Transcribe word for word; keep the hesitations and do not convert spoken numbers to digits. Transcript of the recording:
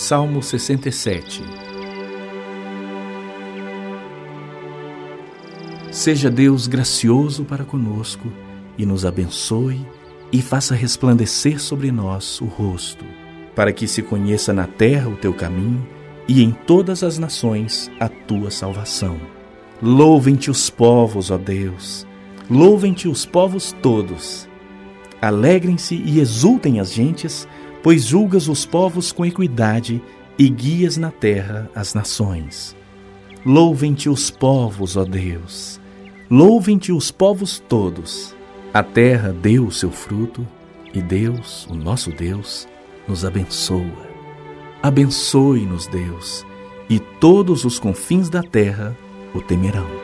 Salmo sessenta e sete. Seja Deus gracioso para conosco e nos abençoe e faça resplandecer sobre nós o rosto, para que se conheça na terra o teu caminho e em todas as nações a tua salvação. Louvem-te os povos, ó Deus, louvem-te os povos todos. Alegrem-se e exultem as gentes, pois julgas os povos com equidade e guias na terra as nações. Louvem-te os povos, ó Deus, louvem-te os povos todos. A terra deu o seu fruto e Deus, o nosso Deus, nos abençoa. Abençoe-nos, Deus, e todos os confins da terra o temerão.